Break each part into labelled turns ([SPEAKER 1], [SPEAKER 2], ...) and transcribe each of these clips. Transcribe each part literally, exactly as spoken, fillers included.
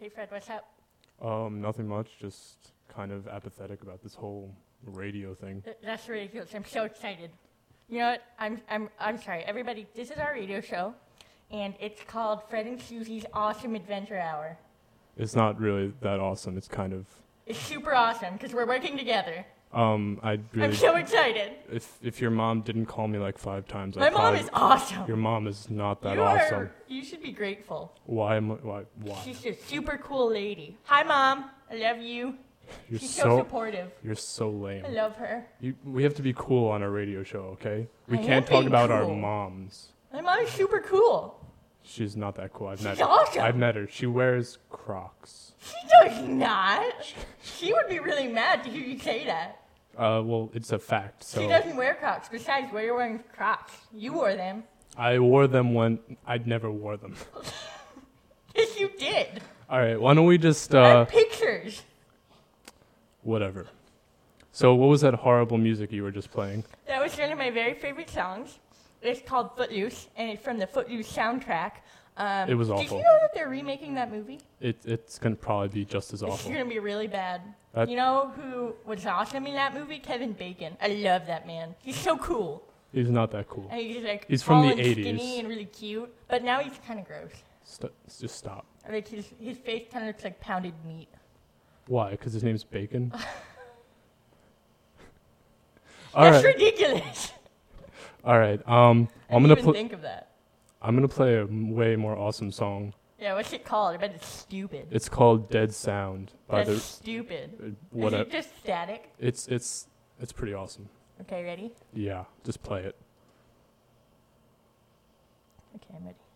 [SPEAKER 1] Hey, Fred, what's up?
[SPEAKER 2] Um, nothing much, just kind of apathetic about this whole radio thing.
[SPEAKER 1] Th- That's ridiculous. I'm so excited. You know what? I'm I'm I'm sorry, everybody. This is our radio show, and it's called Fred and Susie's Awesome Adventure Hour.
[SPEAKER 2] It's not really that awesome. It's kind of,
[SPEAKER 1] It's super awesome because we're working together.
[SPEAKER 2] um, I
[SPEAKER 1] I'm
[SPEAKER 2] really,
[SPEAKER 1] so excited.
[SPEAKER 2] if if your mom didn't call me like five times,
[SPEAKER 1] My
[SPEAKER 2] I'd
[SPEAKER 1] mom
[SPEAKER 2] probably,
[SPEAKER 1] is awesome.
[SPEAKER 2] your mom is not that
[SPEAKER 1] you
[SPEAKER 2] awesome.
[SPEAKER 1] Are, you should be grateful.
[SPEAKER 2] Why am I, why, why?
[SPEAKER 1] She's a super cool lady. Hi, Mom. I love you.
[SPEAKER 2] You're
[SPEAKER 1] She's so,
[SPEAKER 2] so,
[SPEAKER 1] supportive.
[SPEAKER 2] you're so lame.
[SPEAKER 1] I love her.
[SPEAKER 2] You, we have to be cool on a radio show, okay? We
[SPEAKER 1] I am
[SPEAKER 2] can't talk
[SPEAKER 1] being
[SPEAKER 2] about our
[SPEAKER 1] cool.
[SPEAKER 2] moms.
[SPEAKER 1] My mom is super cool.
[SPEAKER 2] She's not that cool. I've met
[SPEAKER 1] She's
[SPEAKER 2] her.
[SPEAKER 1] awesome.
[SPEAKER 2] I've met her. She wears Crocs.
[SPEAKER 1] She does not. She would be really mad to hear you say that.
[SPEAKER 2] Uh, well, it's a fact. So
[SPEAKER 1] She doesn't wear Crocs. Besides, where you're wearing Crocs. You wore them.
[SPEAKER 2] I wore them when I'd never wore them.
[SPEAKER 1] Yes, you did.
[SPEAKER 2] All right, why don't we just
[SPEAKER 1] I
[SPEAKER 2] uh,
[SPEAKER 1] have pictures.
[SPEAKER 2] whatever. So, what was that horrible music you were just playing?
[SPEAKER 1] That was one of my very favorite songs. It's called Footloose, and it's from the Footloose soundtrack. Um,
[SPEAKER 2] It was
[SPEAKER 1] Did
[SPEAKER 2] awful.
[SPEAKER 1] you know that they're remaking that movie?
[SPEAKER 2] It it's gonna probably be just as
[SPEAKER 1] It's
[SPEAKER 2] awful.
[SPEAKER 1] going to be really bad.
[SPEAKER 2] That-
[SPEAKER 1] You know who was awesome in that movie? Kevin Bacon. I love that man. He's so cool.
[SPEAKER 2] He's not that cool.
[SPEAKER 1] And he's like
[SPEAKER 2] He's from
[SPEAKER 1] tall
[SPEAKER 2] the
[SPEAKER 1] and
[SPEAKER 2] eighties.
[SPEAKER 1] skinny and really cute. But now he's kind of gross.
[SPEAKER 2] St- just stop.
[SPEAKER 1] Like his his face kind of looks like pounded meat.
[SPEAKER 2] Why? Because his name's Bacon. All
[SPEAKER 1] That's
[SPEAKER 2] right.
[SPEAKER 1] ridiculous.
[SPEAKER 2] All right. Um,
[SPEAKER 1] I
[SPEAKER 2] I'm
[SPEAKER 1] didn't
[SPEAKER 2] gonna
[SPEAKER 1] even
[SPEAKER 2] pl-
[SPEAKER 1] think of that.
[SPEAKER 2] I'm gonna play a m- way more awesome song.
[SPEAKER 1] Yeah, what's it called? I bet it's stupid.
[SPEAKER 2] It's called Dead Sound by
[SPEAKER 1] That's
[SPEAKER 2] the
[SPEAKER 1] stupid.
[SPEAKER 2] uh,
[SPEAKER 1] Is
[SPEAKER 2] whatever.
[SPEAKER 1] it just static?
[SPEAKER 2] It's it's it's pretty awesome.
[SPEAKER 1] Okay, ready?
[SPEAKER 2] Yeah, just play it.
[SPEAKER 1] Okay, I'm ready.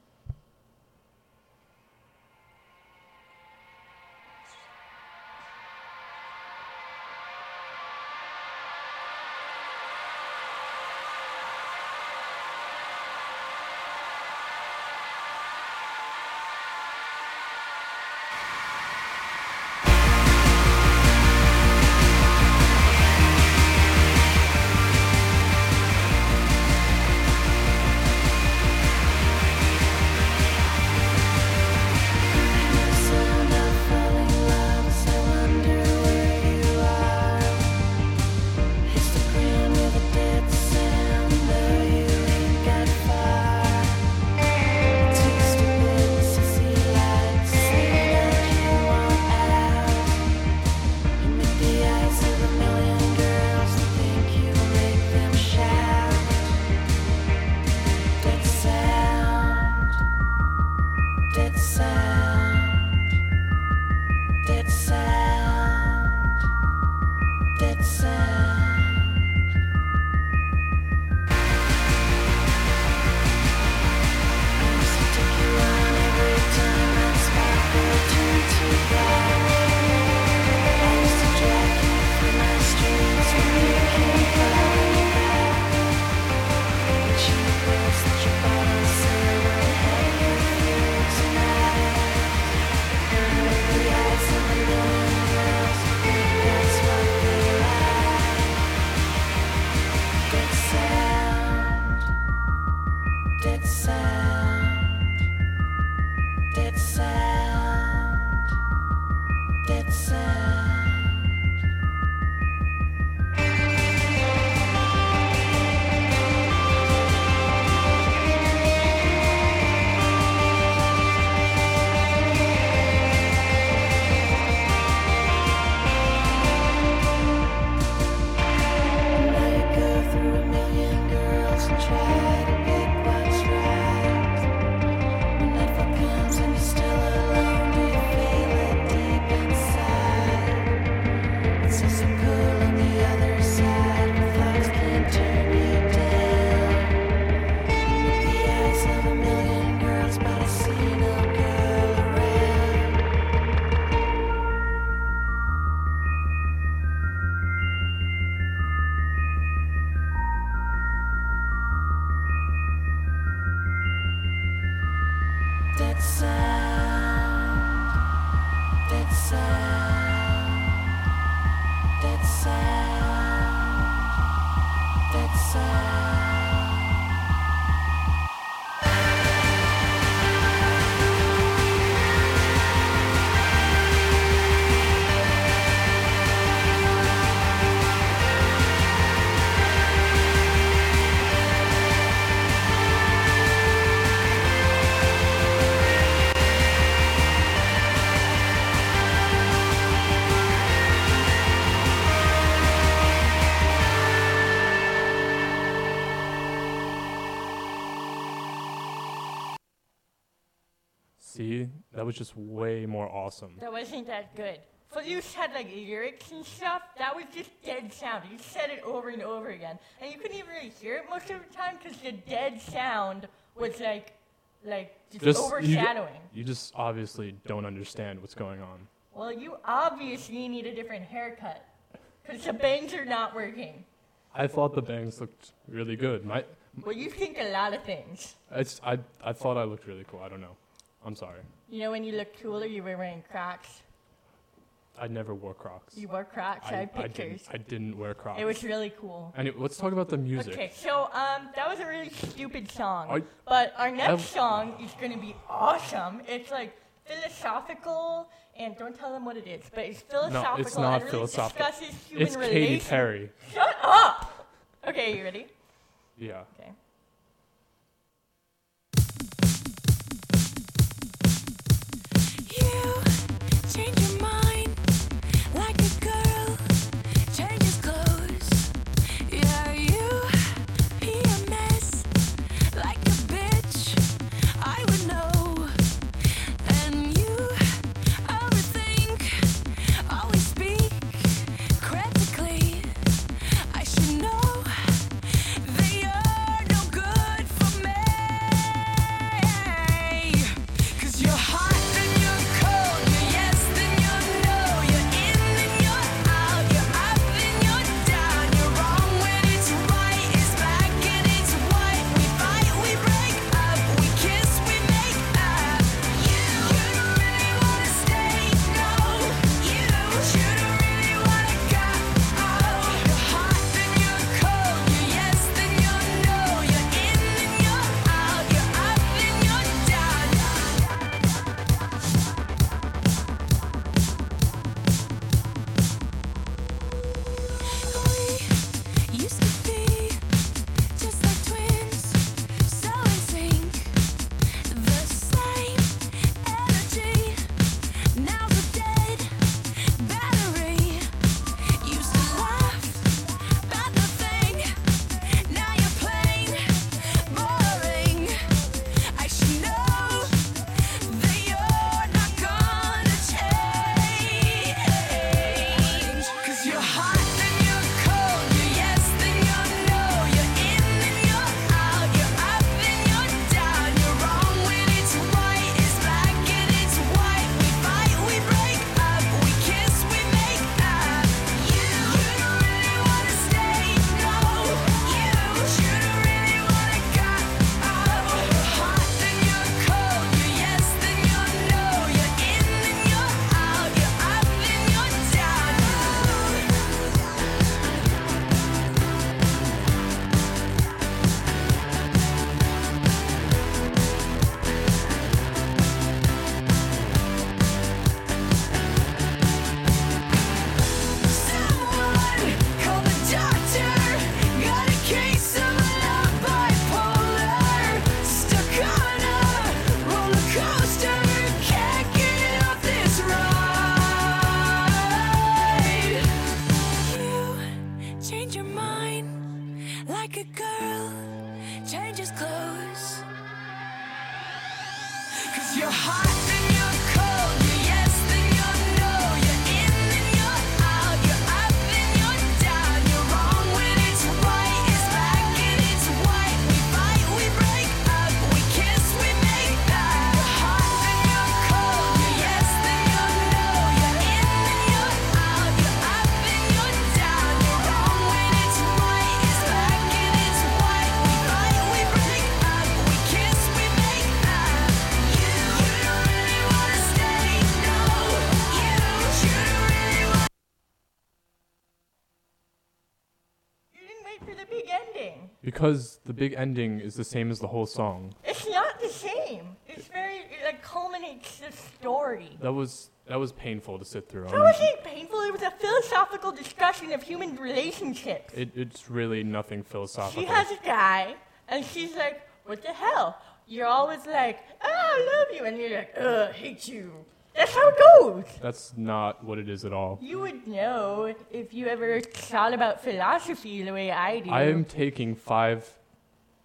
[SPEAKER 3] Dead sound, dead sound, dead sound. I used to take you on every time that sparkle turned to black. I used to drag you through my streets when you came flying back. The cheap words that your bottle said would help you through tonight. With the eyes of a million girls, I think that's what they like. Dead sound, dead sound, dead sound, dead sound. Now you go through a million girls and try to pick what's right. When nightfall comes and you're still alone, do you feel it deep inside? It's so so cool on the other side, but thoughts can turn you down. And with the eyes of a million girls, but I see no girl around. Dead sound, dead sound, dead sound, dead sound.
[SPEAKER 2] That was just way more awesome.
[SPEAKER 1] That wasn't that good. Footloose had like lyrics and stuff. That was just dead sound. You said it over and over again, and you couldn't even really hear it most of the time because the dead sound was like, like just,
[SPEAKER 2] Just- you-
[SPEAKER 1] overshadowing.
[SPEAKER 2] You just obviously don't understand what's going on.
[SPEAKER 1] Well, you obviously need a different haircut because the bangs are not working.
[SPEAKER 2] I thought the bangs looked really good. My,
[SPEAKER 1] Well, you think a lot of things.
[SPEAKER 2] it's, I, I thought I looked really cool. I don't know. I'm sorry.
[SPEAKER 1] You know when you look cooler, you were wearing Crocs.
[SPEAKER 2] I never wore Crocs.
[SPEAKER 1] You wore Crocs. I,
[SPEAKER 2] I,
[SPEAKER 1] have
[SPEAKER 2] I
[SPEAKER 1] pictures.
[SPEAKER 2] didn't. I didn't wear Crocs.
[SPEAKER 1] It was really cool.
[SPEAKER 2] Anyway, let's talk about the music.
[SPEAKER 1] Okay, so um, that was a really stupid song.
[SPEAKER 2] I-
[SPEAKER 1] but our next
[SPEAKER 2] I've-
[SPEAKER 1] song is going to be awesome. It's like philosophical, and don't tell them what it is, but it's philosophical.
[SPEAKER 2] No, it's not
[SPEAKER 1] and really
[SPEAKER 2] philosophical.
[SPEAKER 1] discusses human
[SPEAKER 2] It's Katy
[SPEAKER 1] relations.
[SPEAKER 2] Perry.
[SPEAKER 1] Shut up! Okay, you ready?
[SPEAKER 2] Yeah.
[SPEAKER 1] Okay.
[SPEAKER 3] You change your mind like a girl changes clothes. Yeah, you be a mess like a bitch. I would know. And you overthink, always speak critically. I should know that you're no good for me. 'Cause you're hot, then you're cold, you're yes, then you're no, you're in, then you're out, you're up, then you're down, you're wrong when it's right, it's black and it's white. We fight, we break up, we kiss, we make up. You, you don't really wanna stay, no. You, you don't really wanna go. You're hot, then you're cold, you're yes, then you're no, you're in, then you're out, you're up, then you're down. We used to be just like twins, so in sync, the same energy. Now's a dead battery. Used to laugh about nothing, now you're plain boring. I should know that you're not gonna change. 'Cause you're hot, then you're cold, you're yes, then you're no, you're in, then you're out, you're up, then you're down, you're wrong when it's right, it's black and it's white. We fight, we break up, we kiss, we make up. You, you don't really wanna stay, no. You, you don't really wanna go. You're hot, then you're cold, you're yes, then you're no, you're in, then you're out, you're up, then you're down. Someone call the doctor. Got a case of love bipolar. Stuck on a roller coaster. Can't get off this ride. You change your mind like a girl changes clothes. 'Cause you're hot, then you're cold, you're yes, then you're no, you're in, then you're out, you're up, then you're down, you're wrong when it's right, it's black and it's white. We fight, we break up, we kiss, we make up. You're hot, then you're cold, you're yes, then you're no, you're in, then you're out, you're up, then you're down, you're wrong when it's right, it's black and it's white. We fight, we break up, we kiss, we make up. You, you don't really wanna stay, no. You, you don't really wanna.
[SPEAKER 1] You didn't wait for the big ending.
[SPEAKER 2] Because the big ending is the same as the whole song.
[SPEAKER 1] It's not the same. It's very, it like culminates the story.
[SPEAKER 2] That was that was painful to sit through.
[SPEAKER 1] That
[SPEAKER 2] Um,
[SPEAKER 1] wasn't painful. It was a philosophical discussion of human relationships.
[SPEAKER 2] it, it's really nothing philosophical.
[SPEAKER 1] She has a guy, and she's like, what the hell? You're always like, oh, I love you. And you're like, ugh, I hate you. That's how it goes.
[SPEAKER 2] That's not what it is at all.
[SPEAKER 1] You would know if you ever thought about philosophy the way I do.
[SPEAKER 2] I am taking five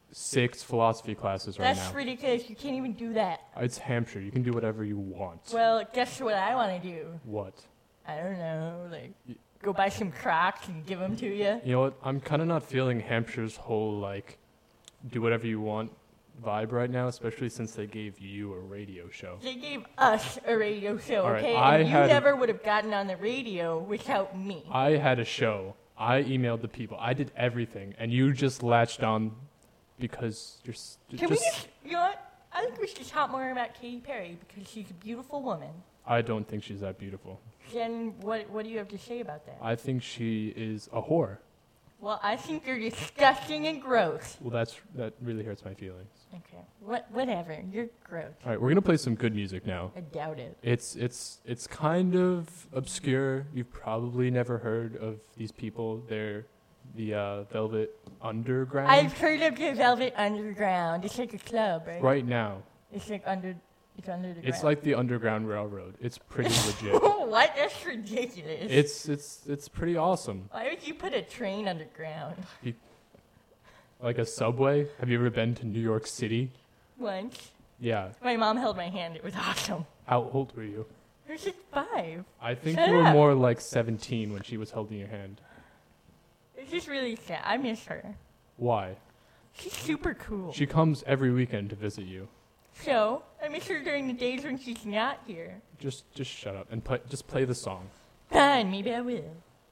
[SPEAKER 2] six philosophy classes right
[SPEAKER 1] That's
[SPEAKER 2] now.
[SPEAKER 1] ridiculous. You can't even do that.
[SPEAKER 2] It's Hampshire. You can do whatever you want.
[SPEAKER 1] Well, guess what I want to do?
[SPEAKER 2] What?
[SPEAKER 1] I don't know, like
[SPEAKER 2] Y-
[SPEAKER 1] go buy some Crocs and give them to you.
[SPEAKER 2] You know what? I'm kind of not feeling Hampshire's whole, like, do whatever you want vibe right now, especially since they gave you a radio show.
[SPEAKER 1] They gave us a radio show,
[SPEAKER 2] All right,
[SPEAKER 1] okay?
[SPEAKER 2] I
[SPEAKER 1] and you
[SPEAKER 2] had-
[SPEAKER 1] never would have gotten on the radio without me.
[SPEAKER 2] I had a show. I emailed the people. I did everything, and you just latched on because you're s- you're
[SPEAKER 1] Can
[SPEAKER 2] just.
[SPEAKER 1] we just, you know what? I think we should talk more about Katy Perry because she's a beautiful woman.
[SPEAKER 2] I don't think she's that beautiful.
[SPEAKER 1] Then what, what do you have to say about that?
[SPEAKER 2] I think she is a whore.
[SPEAKER 1] Well, I think you're disgusting and gross.
[SPEAKER 2] Well, that's that really hurts my feelings.
[SPEAKER 1] Okay, what, whatever. You're gross.
[SPEAKER 2] All right, we're gonna play some good music now.
[SPEAKER 1] I doubt it.
[SPEAKER 2] It's it's it's kind of obscure. You've probably never heard of these people. They're the uh, Velvet Underground.
[SPEAKER 1] I've heard of the Velvet Underground. It's like a club, right?
[SPEAKER 2] Right now,
[SPEAKER 1] It's like under, it's under the ground.
[SPEAKER 2] it's like the Underground Railroad. It's pretty legit.
[SPEAKER 1] What? That's ridiculous.
[SPEAKER 2] It's it's it's pretty awesome.
[SPEAKER 1] Why would you put a train underground?
[SPEAKER 2] Like a subway. Have you ever been to New York City?
[SPEAKER 1] Once.
[SPEAKER 2] Yeah.
[SPEAKER 1] My mom held my hand. It was awesome.
[SPEAKER 2] How old were you?
[SPEAKER 1] I was like five.
[SPEAKER 2] I think
[SPEAKER 1] Shut
[SPEAKER 2] you were
[SPEAKER 1] up.
[SPEAKER 2] more like seventeen when she was holding your hand.
[SPEAKER 1] It's just really sad. I miss her.
[SPEAKER 2] Why?
[SPEAKER 1] She's super cool.
[SPEAKER 2] She comes every weekend to visit you.
[SPEAKER 1] So, I miss her during the days when she's not here.
[SPEAKER 2] Just just shut up and play, just play the song.
[SPEAKER 1] Fine, maybe I will.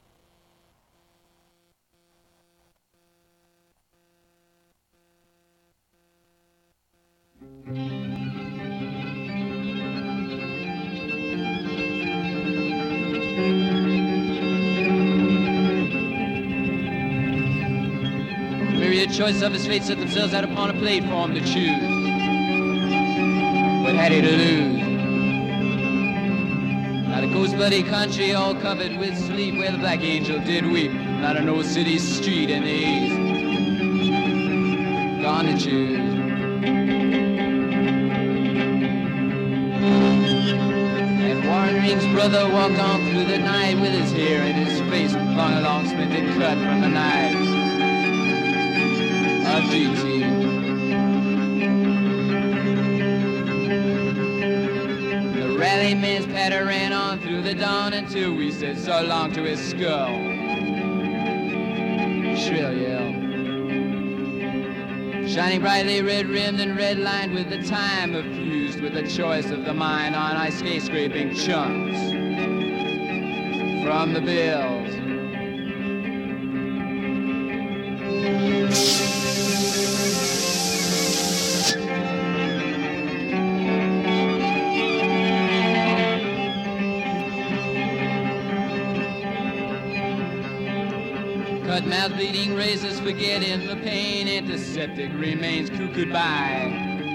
[SPEAKER 4] The myriad choice of his fate set themselves out upon a plate for him to choose. What had he to lose? Not a ghost bloody country all covered with sleep where the black angel did weep. Not an old city street in the east. Gone to choose. And Warren Ring's brother walked on through the night with his hair in his face, long along splintered cut from the knives of G T. The rally man's patter ran on through the dawn until we said so long to his skull. Shrill yell. Shining brightly red-rimmed and red-lined with the time effused with the choice of the mind on ice skate-scraping chunks from the bills. Cut mouth bleeding razors forgetting the pain. Antiseptic remains cuckooed by.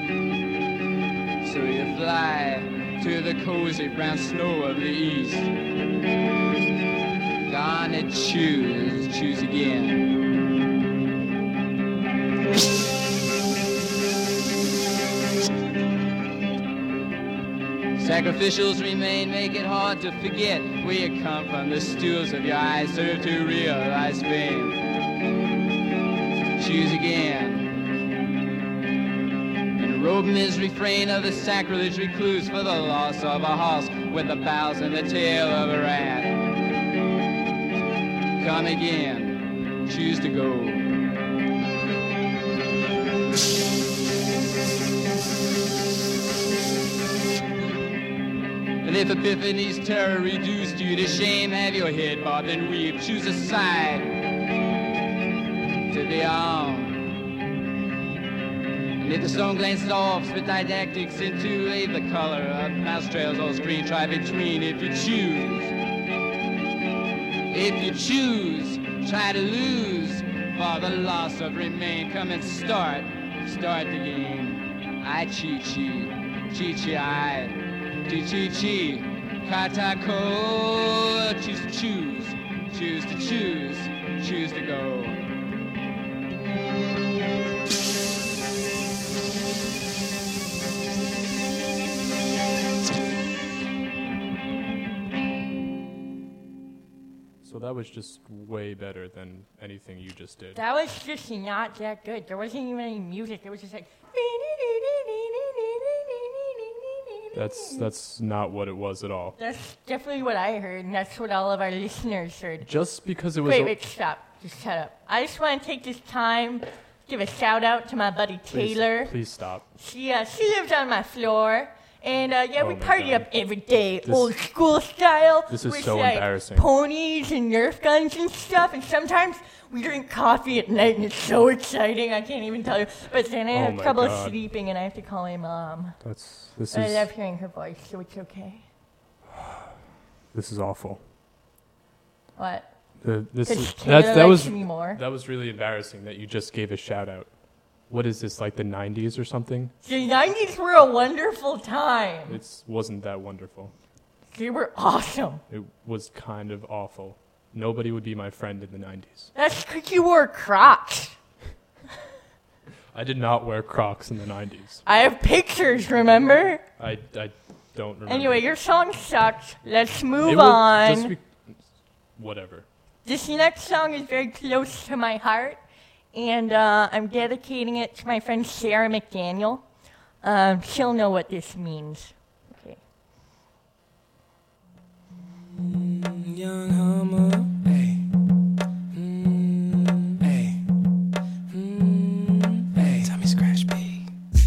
[SPEAKER 4] So you fly to the cozy brown snow of the east. Gone to choose, choose again. Sacrificials remain, make it hard to forget where you come from. The stools of your eyes serve to realize fame. Choose again. And robe his refrain of the sacrilege recluse for the loss of a horse with the bows and the tail of a rat. Come again. Choose to go. And if Epiphany's terror reduced you to shame, have your head bobbed and weave, choose a side to be on. And if the stone glanced off, spit didactics into leave the color of mouse trails on screen, try between if you choose. If you choose, try to lose, for the loss of remain, come and start, start the game. I cheat, cheat, cheat, cheat, I. Chi chi chi, katako, choose to choose, choose to choose, choose to go.
[SPEAKER 2] So Well, that was just way better than anything you just did.
[SPEAKER 1] That was just not that good. There wasn't even any music. It was just like.
[SPEAKER 2] That's that's not what it was at all.
[SPEAKER 1] That's definitely what I heard, and that's what all of our listeners heard.
[SPEAKER 2] Just because it was.
[SPEAKER 1] Wait,
[SPEAKER 2] a-
[SPEAKER 1] wait, stop. Just shut up. I just want to take this time, give a shout out to my buddy
[SPEAKER 2] please,
[SPEAKER 1] Taylor.
[SPEAKER 2] Please stop.
[SPEAKER 1] She uh, she lives on my floor, and uh, yeah,
[SPEAKER 2] Oh
[SPEAKER 1] we
[SPEAKER 2] my
[SPEAKER 1] party
[SPEAKER 2] God.
[SPEAKER 1] up every day,
[SPEAKER 2] This-
[SPEAKER 1] old school style.
[SPEAKER 2] This is
[SPEAKER 1] with,
[SPEAKER 2] so
[SPEAKER 1] like,
[SPEAKER 2] embarrassing.
[SPEAKER 1] Ponies and Nerf guns and stuff, and sometimes we drink coffee at night, and it's so exciting. I can't even tell you. But then I
[SPEAKER 2] Oh
[SPEAKER 1] have
[SPEAKER 2] my
[SPEAKER 1] trouble
[SPEAKER 2] God.
[SPEAKER 1] sleeping, and I have to call my mom.
[SPEAKER 2] That's this
[SPEAKER 1] I
[SPEAKER 2] is
[SPEAKER 1] love hearing her voice, so it's okay.
[SPEAKER 2] this is awful.
[SPEAKER 1] What?
[SPEAKER 2] The, this
[SPEAKER 1] Because
[SPEAKER 2] is,
[SPEAKER 1] Taylor
[SPEAKER 2] that, that
[SPEAKER 1] likes
[SPEAKER 2] was
[SPEAKER 1] me more.
[SPEAKER 2] that was really embarrassing that you just gave a shout out. What is this, like the nineties or something?
[SPEAKER 1] The nineties were a wonderful time.
[SPEAKER 2] It wasn't that wonderful.
[SPEAKER 1] They were awesome.
[SPEAKER 2] It was kind of awful. Nobody would be my friend in the nineties.
[SPEAKER 1] That's because you wore Crocs.
[SPEAKER 2] I did not wear Crocs in the nineties.
[SPEAKER 1] I have pictures, remember?
[SPEAKER 2] I, I don't remember.
[SPEAKER 1] Anyway, your song sucks. Let's
[SPEAKER 2] It
[SPEAKER 1] move
[SPEAKER 2] was
[SPEAKER 1] on.
[SPEAKER 2] just be- whatever.
[SPEAKER 1] This next song is very close to my heart, and uh, I'm dedicating it to my friend Sarah McDaniel. Um, she'll know what this means. Okay.
[SPEAKER 5] Young Hummer, hey, mm, hey, mm, hey, Tommy Scratch B.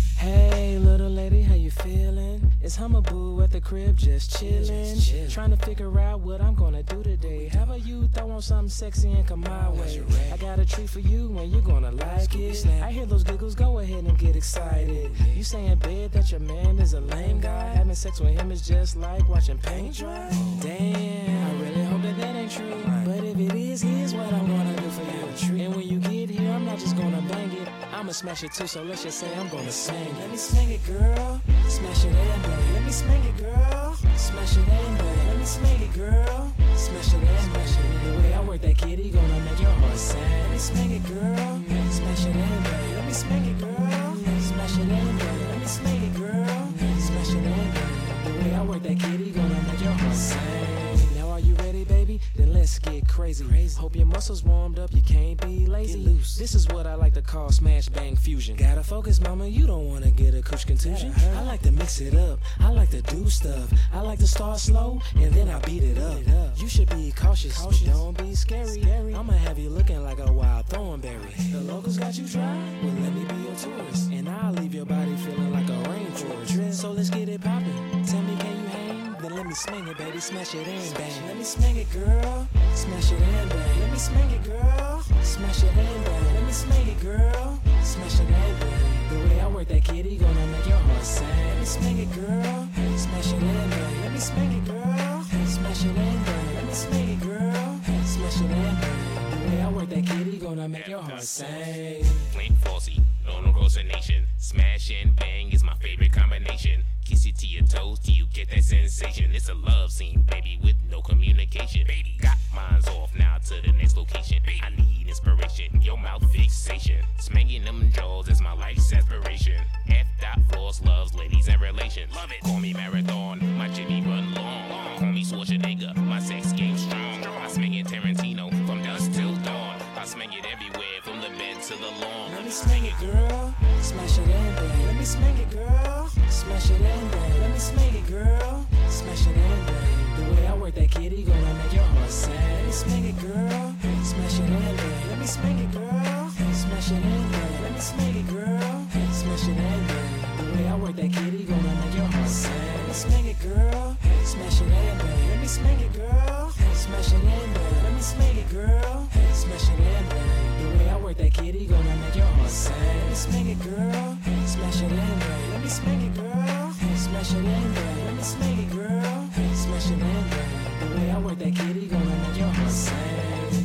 [SPEAKER 5] Hey, little lady, how you feeling? It's Hummer Boo at the crib, just chillin', trying to figure out what I'm gonna do today. How about you throw on something sexy and come my way? I got a treat for you and you're gonna like it. I hear those giggles, go ahead and get excited. You say in bed that your man is a lame guy. Having sex with him is just like watching paint dry. Damn, I really hope that that ain't true. But if it is, here's what I'm gonna do for you. And when you get here, I'm not just gonna bang it, I'ma smash it too. So let's just say I'm gonna sing it. Let me sing it, girl. Smash it and bang. Let me smack it, girl. Smash it and bang. Let me smack it, girl. Smash it and bang. The way I work that kitty gonna make your heart sing. Let me smack it, girl. Smash it and bang. Let me smack it, girl. Smash it and bang. Let me smack it, girl. Smash it and bang. The way I work that kitty gonna make your heart sing. Now are you ready, baby? Then let's get crazy. Hope your muscles warmed up, you can't be lazy. Get loose. This is what I like to call smash bang fusion. Gotta focus, mama, you don't wanna get a cooch contusion. I like to mix it up, I like to do stuff. I like to start slow, and then I beat it up. You should be cautious, but don't be scary. I'ma have you looking like a wild thornberry. The locals got you dry, well let me be your tourist. And I'll leave your body feeling like a rainforest. So let's get it poppin', tell me can you hang? Then let me swing it, baby, smash it and bang. Let me swing it, girl, smash it and bang. Let me swing it, girl, smash it and bang. Let me swing it, girl, smash it and bang. The way I work that kitty gonna make your heart sing. Let me swing it, girl, smash it and bang. Let me swing it, girl, smash it and bang. Let me swing it, girl, smash it and bang. The way I work that kitty gonna make your heart sing.
[SPEAKER 6] Plain falsy, no no nation. Smash and bang is my favorite combination. Kiss you to your toes till you get that sensation. It's a love scene, baby, with no communication. Baby, got mine's off now to the next location. I need inspiration, your mouth fixation. Smanging them jaws is my life's aspiration. F dot floors loves ladies and relations. Love it. Call me marathon, my Jimmy run long. Call me Schwarzenegger, my sex game strong. I smang it Tarantino from dusk till dawn. I smang it everywhere from the bed to the lawn.
[SPEAKER 5] Let me swing it, girl. Smash it and bang. Let me swing it, girl. Smash it and bang. Let me swing it, girl. Smash it and bang. The way I work that kitty gonna make your heart sing. Let me swing it, girl. Smash it and bang. Let me swing it, girl. Smash it and bang. Let me swing it, girl. Smash it and bang. The way I work that kitty gonna make your heart sing. Let me swing it, girl. Smash it and bang. Let me swing it, girl. Smash it and bang. Let me swing it, girl. Smash it and bang. The way I work that kitty gonna make your heart sing. Let me swing it, girl. Smash it and bang. Let me swing it, girl. Smash it and bang. Let me swing it, girl. Smash it and bang. The way I work that kitty gonna make your heart sing.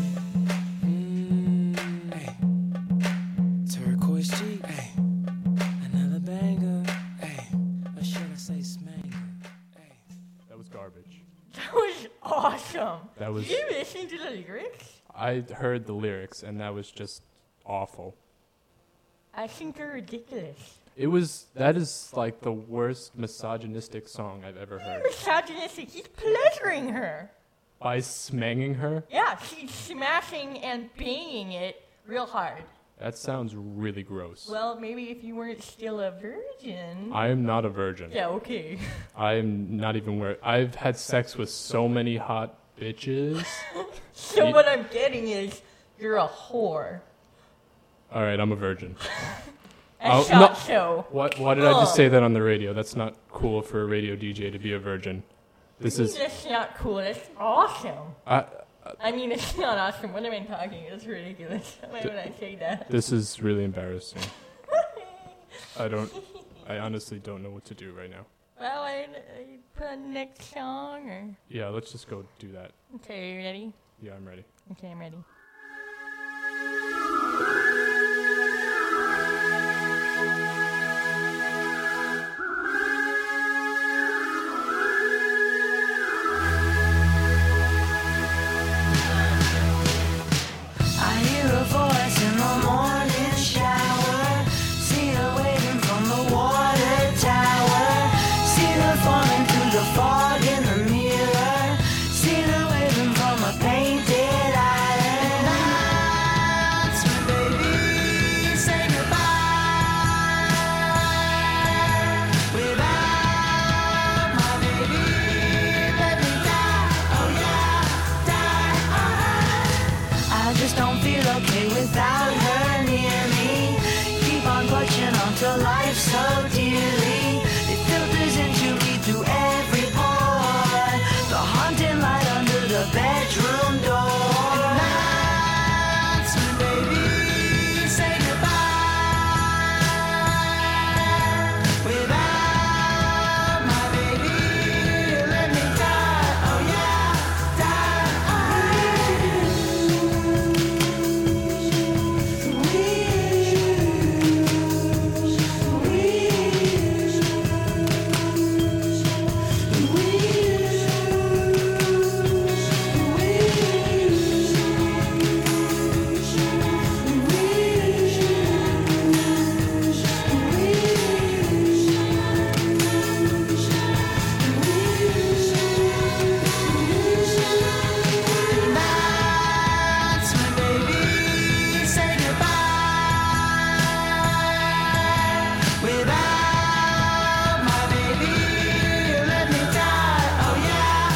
[SPEAKER 5] Mm, hey. Turquoise Jeep, hey. Another banger, hey. Or should I say smanger? Hey.
[SPEAKER 2] That was garbage.
[SPEAKER 1] That was awesome.
[SPEAKER 2] That was.
[SPEAKER 1] Did you listen to the lyrics?
[SPEAKER 2] I heard the lyrics, and that was just awful.
[SPEAKER 1] I think they're ridiculous.
[SPEAKER 2] It was. That is like the worst misogynistic song I've ever heard.
[SPEAKER 1] Misogynistic. He's pleasuring her.
[SPEAKER 2] By smanging her?
[SPEAKER 1] Yeah, she's smashing and banging it real hard.
[SPEAKER 2] That sounds really gross.
[SPEAKER 1] Well, maybe if you weren't still a virgin.
[SPEAKER 2] I am not a virgin.
[SPEAKER 1] Yeah, okay.
[SPEAKER 2] I am not even where I've had sex with so many hot bitches.
[SPEAKER 1] So
[SPEAKER 2] Ye-
[SPEAKER 1] what I'm getting is you're a whore.
[SPEAKER 2] All right, I'm a virgin.
[SPEAKER 1] A
[SPEAKER 2] Oh,
[SPEAKER 1] shot
[SPEAKER 2] no.
[SPEAKER 1] show.
[SPEAKER 2] What? Why did I just
[SPEAKER 1] Oh.
[SPEAKER 2] say that on the radio? That's not cool for a radio D J to be a virgin. This is.
[SPEAKER 1] That's not cool. That's awesome.
[SPEAKER 2] I,
[SPEAKER 1] I mean, it's not awesome. What am I talking? It's ridiculous. Why would I say that?
[SPEAKER 2] this is really embarrassing. I don't. I honestly don't know what to do right now.
[SPEAKER 1] Well, I, I put on the next song, or
[SPEAKER 2] Yeah, let's just go do that.
[SPEAKER 1] okay, you ready?
[SPEAKER 2] Yeah, I'm ready.
[SPEAKER 1] Okay, I'm ready.
[SPEAKER 3] I hear a voice in the morning shower. See her waving from the water tower. See her falling through the fog in the mirror. See her waving from a painted island. That's when baby say goodbye. Without my baby, let me die. Oh yeah, die. I just don't feel okay without her near me. Keep on clutching onto life so dearly. It filters into me through every pore. The haunting light under the bedroom door. And that's when baby say goodbye. Without my baby, let me die. Oh yeah, die. That's when baby say goodbye. Without my baby, let me die. Oh yeah,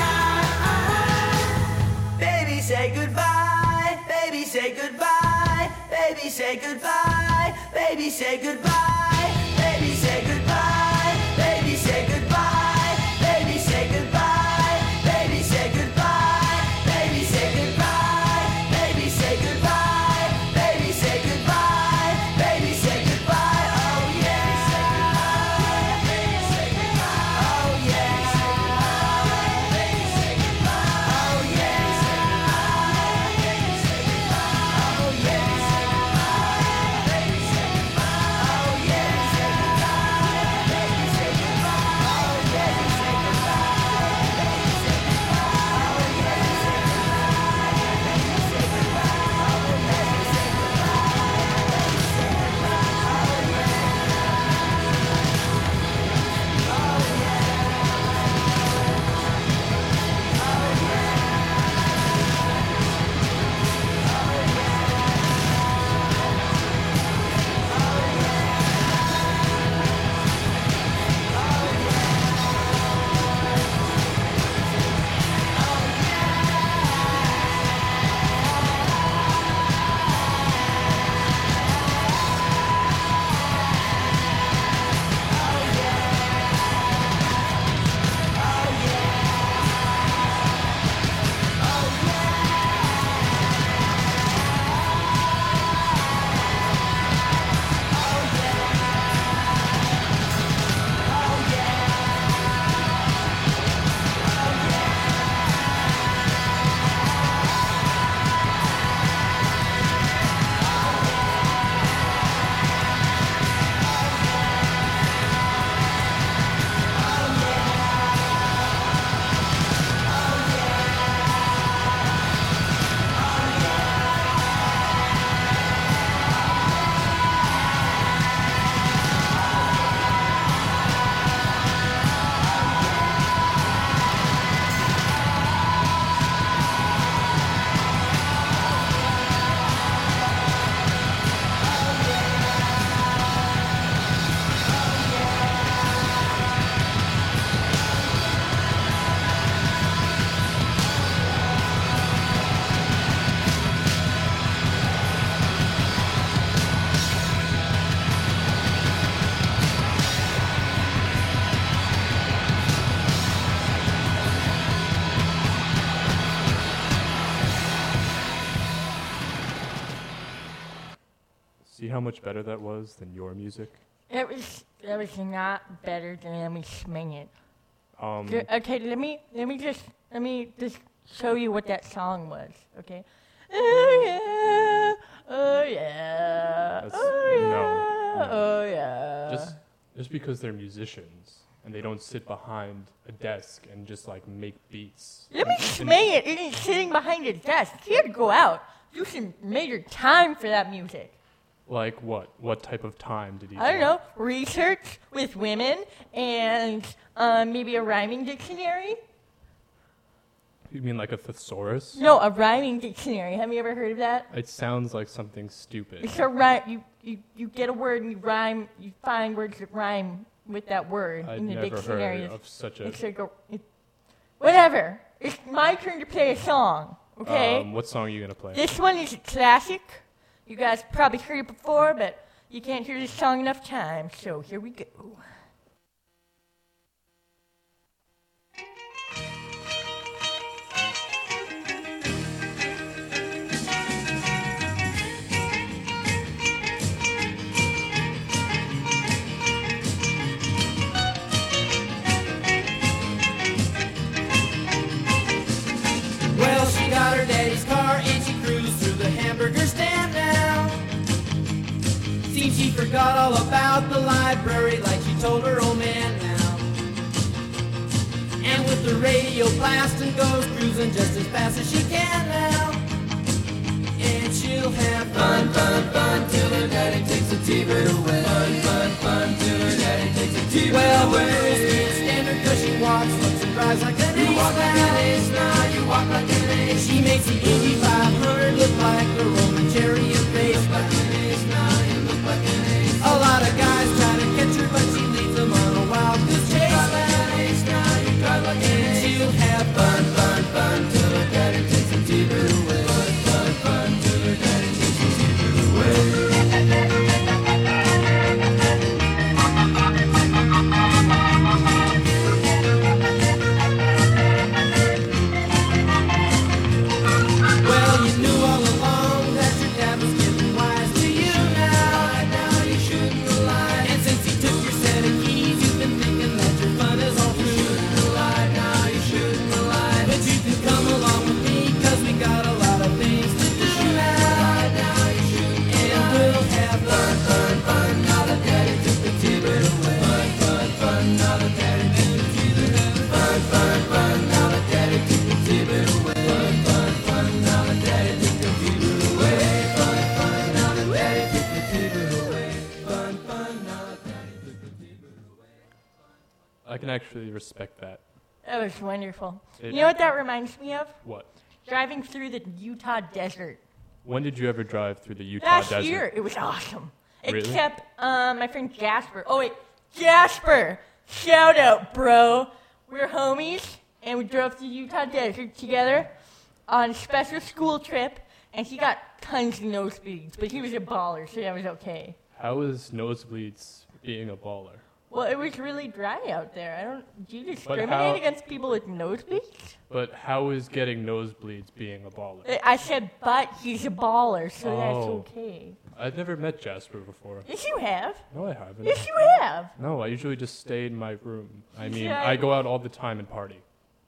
[SPEAKER 3] die. Baby say goodbye. Baby say goodbye. Baby say goodbye. Baby say goodbye. Baby say goodbye. Baby say goodbye. Baby say goodbye. Baby say goodbye. Baby say goodbye. Baby say goodbye. Baby say goodbye. Baby say goodbye. Oh yeah. Baby say goodbye. Oh yeah. Baby say goodbye. Oh yeah. Baby say goodbye. Oh yeah. Baby say goodbye. Oh yeah.
[SPEAKER 2] see how much better that was than your music?
[SPEAKER 1] It was it was not better than Let Me Swing It.
[SPEAKER 2] Um,
[SPEAKER 1] Ju- Okay, let me let me just let me just show you what that song was. Okay. Oh yeah, oh yeah,
[SPEAKER 2] That's-
[SPEAKER 1] oh yeah,
[SPEAKER 2] no, no.
[SPEAKER 1] oh yeah.
[SPEAKER 2] just just because they're musicians and they don't sit behind a desk and just like make beats.
[SPEAKER 1] Let me
[SPEAKER 2] And-
[SPEAKER 1] swing it. Isn't sitting behind a desk. He had to go out, do some major time for that music.
[SPEAKER 2] Like what? What type of time did he?
[SPEAKER 1] I don't
[SPEAKER 2] do?
[SPEAKER 1] know, research with women and um, maybe a rhyming dictionary.
[SPEAKER 2] You mean like a thesaurus?
[SPEAKER 1] No, a rhyming dictionary. Have you ever heard of that?
[SPEAKER 2] It sounds like something stupid.
[SPEAKER 1] It's a rhyme. You, you, you get a word and you rhyme. You find words that rhyme with that word
[SPEAKER 2] I've
[SPEAKER 1] in the
[SPEAKER 2] never
[SPEAKER 1] dictionary.
[SPEAKER 2] heard of such a.
[SPEAKER 1] It's like a, it, whatever. It's my turn to play a song. Okay.
[SPEAKER 2] Um, what song are you gonna play?
[SPEAKER 1] This one is a classic. You guys probably heard it before, but you can't hear this song enough times. So here we go.
[SPEAKER 5] Well, she got her daddy's car and she cruised through the hamburger stand now. Seems she forgot all about the library like she told her old man now. And with the radio blasting goes cruising just as fast as she can now. And she'll have fun, fun, fun till her daddy takes the T-bird away. Fun, fun, fun till her daddy takes the T-bird well, away. Well, the girls can't stand her 'cause she walks, looks and drives like an ace. You walk like an ace now, you walk like an ace. She makes the Indy five hundred look like the Roman chariot race. Look like an ace now, you look like an ace. A lot of guys try to catch her, but she leads them on a wild goose chase. You drive like an ace now, you drive like an ace. And she'll have fun, fun, fun till her daddy takes the T-bird away. Fun, fun, fun till her daddy takes the T-bird away. Well, you knew all along that your dad was getting wise to you now. Now you shouldn't lie. And since he took your set of keys, you've been thinking that your fun is all through. You shouldn't lie. Now you shouldn't lie. But you can come along with me, 'cause we got a lot of things to do now. Now you shouldn't and we'll have fun, fun, fun. Now that daddy took the T-bird away. Fun, fun, fun. Now that daddy took the T-bird away. Fun, fun, fun. Now that daddy took the T-bird away. Fun, fun, fun. Now that daddy took the T-bird away. Fun, fun. Now that daddy took the T-bird away. Fun, fun. Now that daddy took the T-bird away.
[SPEAKER 2] I can actually respect that.
[SPEAKER 1] That was wonderful.
[SPEAKER 2] It-
[SPEAKER 1] You know what that reminds me of?
[SPEAKER 2] What?
[SPEAKER 1] Driving through the Utah desert.
[SPEAKER 2] When did you ever drive through the Utah
[SPEAKER 1] Last
[SPEAKER 2] desert?
[SPEAKER 1] year, it was awesome.
[SPEAKER 2] Really?
[SPEAKER 1] Except um, my friend Jasper. Oh, wait. Jasper! Shout out, bro. We're homies, and we drove through the Utah desert together on a special school trip, and he got tons of nosebleeds, but he was a baller, so that was okay.
[SPEAKER 2] How is nosebleeds being a baller?
[SPEAKER 1] Well, it was really dry out there. I don't. Do you
[SPEAKER 2] how-
[SPEAKER 1] discriminate against people with nosebleeds?
[SPEAKER 2] But how is getting nosebleeds being a baller?
[SPEAKER 1] I said, but he's a baller, so that's
[SPEAKER 2] Oh.
[SPEAKER 1] okay.
[SPEAKER 2] I've never met Jasper before.
[SPEAKER 1] Yes, you have.
[SPEAKER 2] No, I haven't.
[SPEAKER 1] Yes, you have.
[SPEAKER 2] No, I usually just stay in my room. I mean,
[SPEAKER 1] Yeah.
[SPEAKER 2] I go out all the time and party.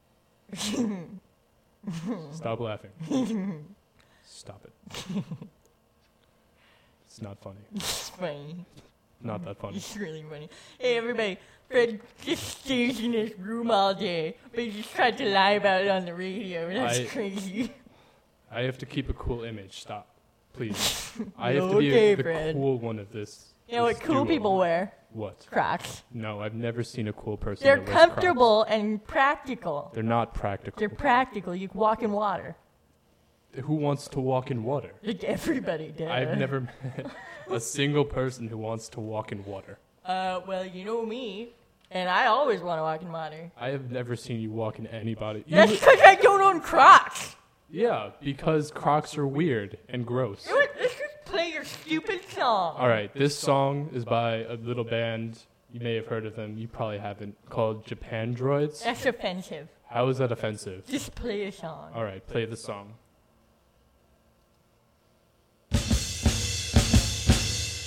[SPEAKER 2] Stop laughing. Stop it. It's not funny.
[SPEAKER 1] It's funny.
[SPEAKER 2] Not that funny.
[SPEAKER 1] It's really funny. Hey, everybody. Fred just stays in his room all day, but he just tried to lie about it on the radio. That's
[SPEAKER 2] I-
[SPEAKER 1] crazy.
[SPEAKER 2] I have to keep a cool image. Stop. Please. I have to be
[SPEAKER 1] Okay,
[SPEAKER 2] a, the
[SPEAKER 1] Fred.
[SPEAKER 2] cool one of this.
[SPEAKER 1] You know
[SPEAKER 2] this
[SPEAKER 1] what cool
[SPEAKER 2] duo.
[SPEAKER 1] people wear?
[SPEAKER 2] What?
[SPEAKER 1] Crocs.
[SPEAKER 2] No, I've never seen a cool person.
[SPEAKER 1] They're
[SPEAKER 2] that wears Crocs.
[SPEAKER 1] comfortable and practical.
[SPEAKER 2] They're not practical.
[SPEAKER 1] They're practical. You can walk in water.
[SPEAKER 2] Who wants to walk in water?
[SPEAKER 1] Like everybody does.
[SPEAKER 2] I've never met a single person who wants to walk in water.
[SPEAKER 1] Uh, well, you know me, and I always want to walk in water.
[SPEAKER 2] I have never seen you walk in anybody. You
[SPEAKER 1] That's
[SPEAKER 2] li-
[SPEAKER 1] because I don't own Crocs.
[SPEAKER 2] yeah, because Crocs are weird and gross.
[SPEAKER 1] You know what? Let's just play your stupid song.
[SPEAKER 2] All right, this song is by a little band. You may have heard of them. You probably haven't. Called Japan Droids.
[SPEAKER 1] That's offensive.
[SPEAKER 2] How is that offensive?
[SPEAKER 1] Just play a song.
[SPEAKER 2] All right, play the song.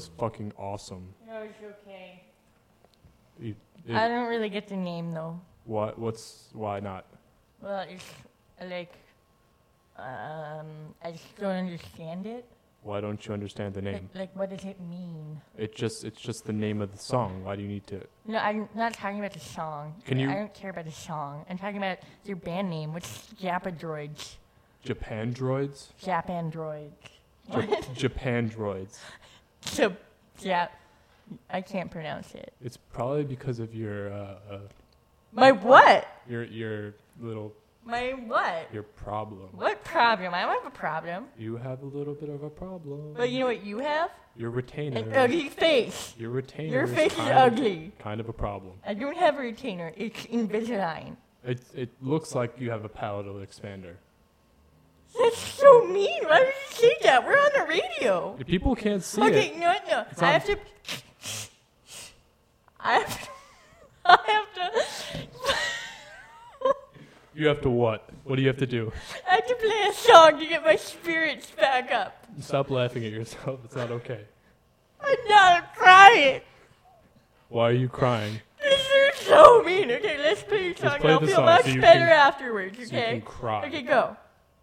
[SPEAKER 2] was fucking awesome.
[SPEAKER 1] No, it's okay.
[SPEAKER 2] You, it,
[SPEAKER 1] I don't really get the name though.
[SPEAKER 2] what? What's why not?
[SPEAKER 1] Well, it's like, um, I just don't understand it.
[SPEAKER 2] Why don't you understand the name?
[SPEAKER 1] Like, like, what does it mean?
[SPEAKER 2] It just it's just the name of the song. Why do you need to?
[SPEAKER 1] No, I'm not talking about the song.
[SPEAKER 2] Can you-
[SPEAKER 1] I don't care about the song. I'm talking about your band name, which is Japadroids.
[SPEAKER 2] Japan droids?
[SPEAKER 1] Japandroids.
[SPEAKER 2] Ja- Japan droids.
[SPEAKER 1] So, Jap. I can't pronounce it.
[SPEAKER 2] It's probably because of your uh, uh,
[SPEAKER 1] My what?
[SPEAKER 2] your your little
[SPEAKER 1] My what?
[SPEAKER 2] your problem.
[SPEAKER 1] What problem? I don't have a problem.
[SPEAKER 2] You have a little bit of a problem.
[SPEAKER 1] But you know what you have?
[SPEAKER 2] Your retainer.
[SPEAKER 1] An ugly face.
[SPEAKER 2] Your retainer.
[SPEAKER 1] Your
[SPEAKER 2] is
[SPEAKER 1] face is
[SPEAKER 2] kind of-
[SPEAKER 1] ugly.
[SPEAKER 2] Kind of a problem.
[SPEAKER 1] I don't have a retainer. It's Invisalign.
[SPEAKER 2] It it looks like you have a palatal expander.
[SPEAKER 1] That's so mean. Why would you say that? We're on the radio.
[SPEAKER 2] If people can't see
[SPEAKER 1] Okay,
[SPEAKER 2] it.
[SPEAKER 1] no, no.
[SPEAKER 2] It's
[SPEAKER 1] I
[SPEAKER 2] on-
[SPEAKER 1] have to. I have to. I have to.
[SPEAKER 2] You have to what? What do you have to do?
[SPEAKER 1] I have to play a song to get my spirits back up.
[SPEAKER 2] Stop laughing at yourself. It's not okay.
[SPEAKER 1] I'm not crying.
[SPEAKER 2] Why are you crying?
[SPEAKER 1] This is so mean. Okay, let's play a song.
[SPEAKER 2] play
[SPEAKER 1] I'll
[SPEAKER 2] the
[SPEAKER 1] feel
[SPEAKER 2] song
[SPEAKER 1] much
[SPEAKER 2] so you
[SPEAKER 1] better
[SPEAKER 2] can-
[SPEAKER 1] afterwards.
[SPEAKER 2] So you
[SPEAKER 1] Okay.
[SPEAKER 2] can cry.
[SPEAKER 1] Okay, go.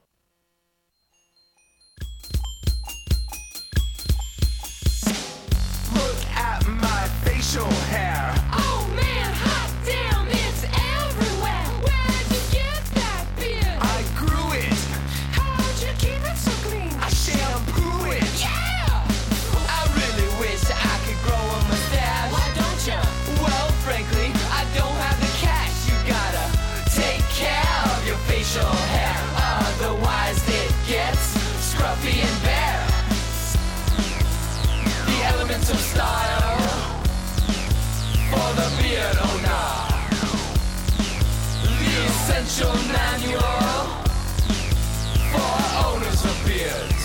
[SPEAKER 7] Look at my facial hair.
[SPEAKER 3] Oh man, hot damn, it's everywhere. Where'd you get that beard?
[SPEAKER 7] I grew it.
[SPEAKER 3] How'd you keep it so clean?
[SPEAKER 7] I shampoo it.
[SPEAKER 3] Yeah!
[SPEAKER 7] I really wish I could grow a mustache.
[SPEAKER 3] Why don't you?
[SPEAKER 7] Well, frankly, I don't have the cash. You gotta take care of your facial hair. Otherwise, it gets scruffy and bare. The elements of style for the beard owner. The essential manual for owners of beards.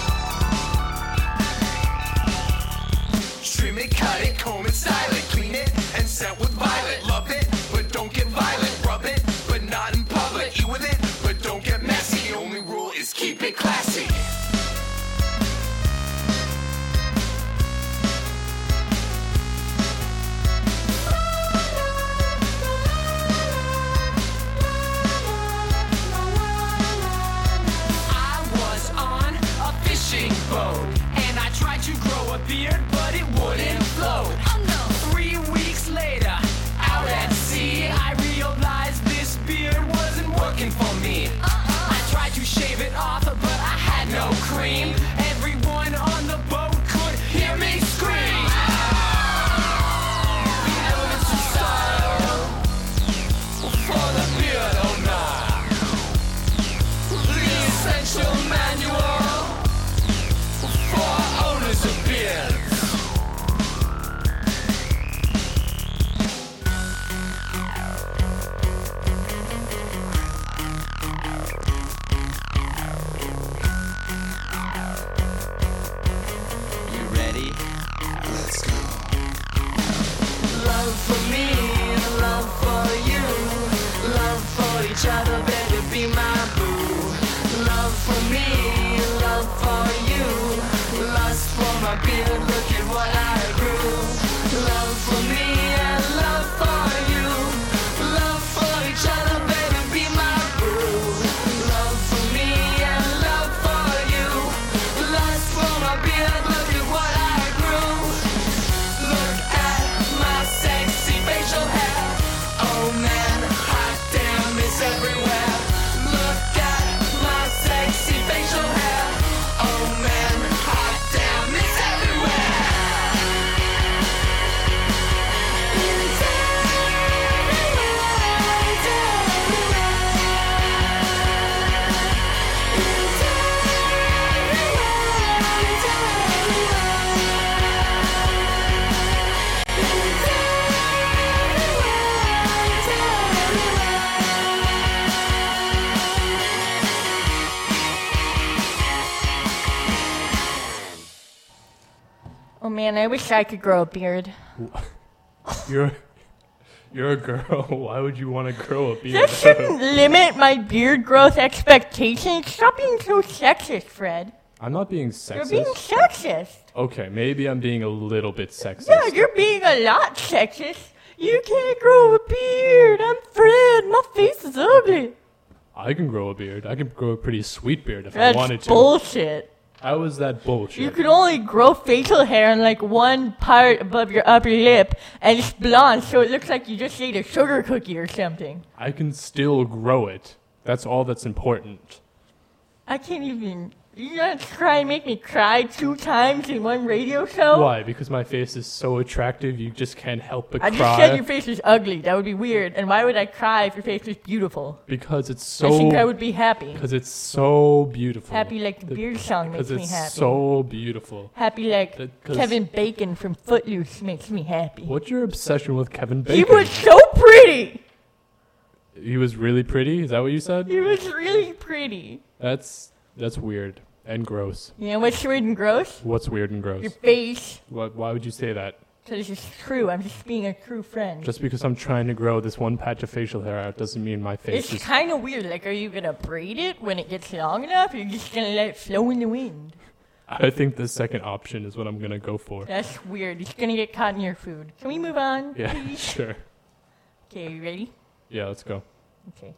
[SPEAKER 7] Trim it, cut it, comb it, style it, clean it, and scent with violet. Love it, but don't get violent. Rub it, but not in public. Eat with it, but don't get messy. The only rule is keep it classy. I was on a fishing boat, and I tried to grow a beard, but it wouldn't float.
[SPEAKER 3] Oh no!
[SPEAKER 7] Three weeks later, out at sea, I realized this beard wasn't working for me. I tried to shave it off, but I had no cream. Everyone on the boat could hear me scream. The elements of style for the beard owner. The essential manual for owners of beards. You ready? Let's go. Love for me, love for you, love for each other, baby, be my boo. Love for me, love for you, lust for my beard, look at what I grew. Love for me and love for you, love for each other, baby, be my boo. Love for me and love for you, lust for my beard, look at what I grew. Look at my sexy facial hair. Oh man, hot damn, it's everywhere. Look at my sexy facial hair. Oh man, hot damn, it's everywhere. It's everywhere, it's everywhere. It's everywhere, it's
[SPEAKER 1] Oh man, I wish I could grow a beard.
[SPEAKER 2] You're you're a girl. Why would you want to grow a
[SPEAKER 1] That
[SPEAKER 2] beard?
[SPEAKER 1] shouldn't limit my beard growth expectations. Stop being so sexist, Fred.
[SPEAKER 2] I'm not being
[SPEAKER 1] You're
[SPEAKER 2] sexist.
[SPEAKER 1] being sexist.
[SPEAKER 2] Okay, maybe I'm being a little bit sexist.
[SPEAKER 1] Yeah, you're being a lot sexist. You can't grow a beard. I'm Fred. My face is ugly.
[SPEAKER 2] I can grow a beard. I can grow a pretty sweet beard if
[SPEAKER 1] That's
[SPEAKER 2] I wanted to.
[SPEAKER 1] bullshit.
[SPEAKER 2] How is that bullshit?
[SPEAKER 1] You can only grow facial hair on like one part above your upper lip, and it's blonde, so it looks like you just ate a sugar cookie or something.
[SPEAKER 2] I can still grow it. That's all that's important.
[SPEAKER 1] I can't even. You're gonna try and make me cry two times in one radio show?
[SPEAKER 2] Why? Because my face is so attractive, you just can't help but
[SPEAKER 1] I
[SPEAKER 2] cry.
[SPEAKER 1] just said your face was ugly. That would be weird. And why would I cry if your face was beautiful?
[SPEAKER 2] Because it's
[SPEAKER 1] I
[SPEAKER 2] so.
[SPEAKER 1] think I would be happy.
[SPEAKER 2] Because it's so beautiful.
[SPEAKER 1] Happy like the beard song makes
[SPEAKER 2] Because
[SPEAKER 1] me
[SPEAKER 2] it's
[SPEAKER 1] happy.
[SPEAKER 2] so beautiful.
[SPEAKER 1] Happy like
[SPEAKER 2] That- 'cause-
[SPEAKER 1] Kevin Bacon from Footloose makes me happy.
[SPEAKER 2] What's your obsession with Kevin Bacon?
[SPEAKER 1] He was so pretty.
[SPEAKER 2] He was really pretty? Is that what you said?
[SPEAKER 1] He was really pretty.
[SPEAKER 2] That's that's weird and gross.
[SPEAKER 1] You know what's weird and gross?
[SPEAKER 2] What's weird and gross?
[SPEAKER 1] Your face.
[SPEAKER 2] What, why would you say that?
[SPEAKER 1] Because it's true. I'm just being a true friend.
[SPEAKER 2] Just because I'm trying to grow this one patch of facial hair out doesn't mean my face
[SPEAKER 1] It's
[SPEAKER 2] is...
[SPEAKER 1] kind of weird. Like, are you going to braid it when it gets long enough? Or are you just going to let it flow in the wind?
[SPEAKER 2] I think the second option is what I'm going to go for.
[SPEAKER 1] That's weird. It's going to get caught in your food. Can we move on,
[SPEAKER 2] Yeah,
[SPEAKER 1] please?
[SPEAKER 2] sure.
[SPEAKER 1] Okay, you ready?
[SPEAKER 2] Yeah, let's go.
[SPEAKER 1] Okay.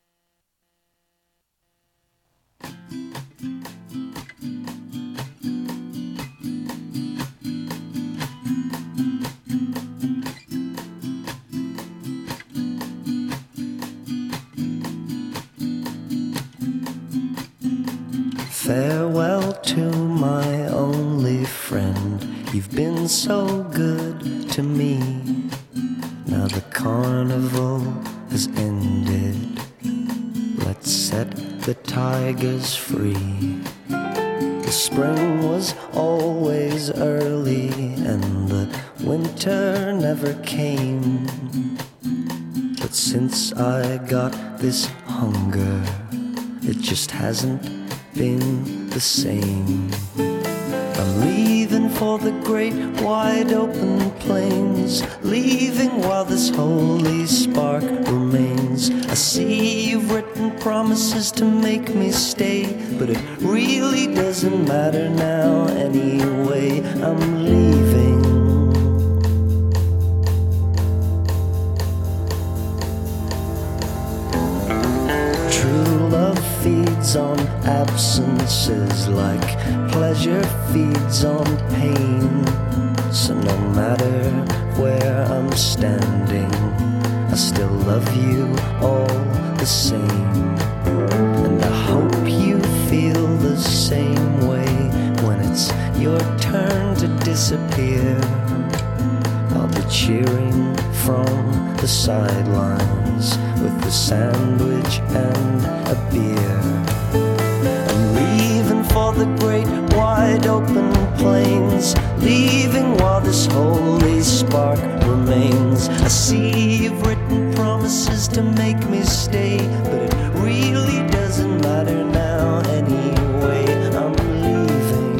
[SPEAKER 8] Farewell to my only friend. You've been so good to me. Now the carnival has ended. Let's set the tigers free. The spring was always early and the winter never came. But since I got this hunger, it just hasn't been the same. I'm leaving for the great wide open plains, leaving while this holy spark remains. I see you've written promises to make me stay, but it really doesn't matter now anyway. I'm leaving. True love feeds on absences like pleasure feeds on pain. So no matter where I'm standing, I still love you all the same. And I hope you feel the same way when it's your turn to disappear. I'll be cheering from the sidelines with a sandwich and a beer. I'm leaving for the great wide open plains, leaving while this holy spark remains. I see you've written promises to make me stay, but it really doesn't matter now anyway. I'm leaving.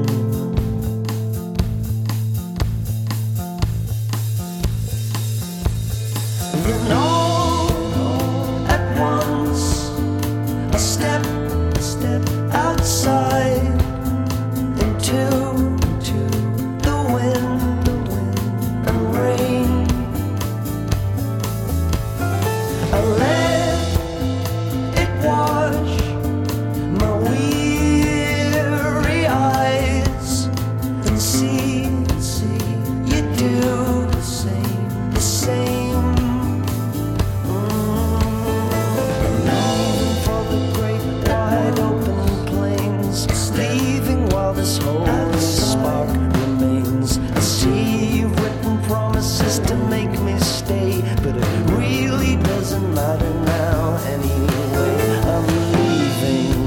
[SPEAKER 8] Then all at once, I step, step outside into, into the wind, the wind and rain. I let it wash my weary eyes and see, see you do the same, the same. For the great wide open plains, leaving while this holy spark remains. I see you've written promises to make me stay, but it really doesn't matter now anyway. I'm leaving.